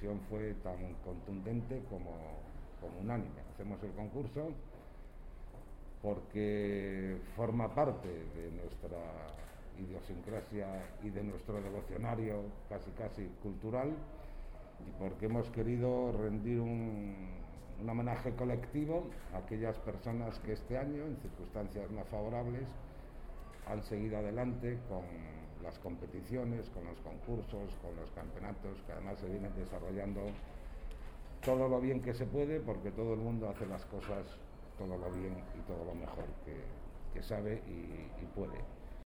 decisión fue tan contundente como unánime. Hacemos el concurso porque forma parte de nuestra idiosincrasia y de nuestro devocionario casi cultural, y porque hemos querido rendir un homenaje colectivo a aquellas personas que este año, en circunstancias más favorables, han seguido adelante con las competiciones, con los concursos, con los campeonatos, que además se vienen desarrollando todo lo bien que se puede, porque todo el mundo hace las cosas todo lo bien y todo lo mejor que sabe y puede.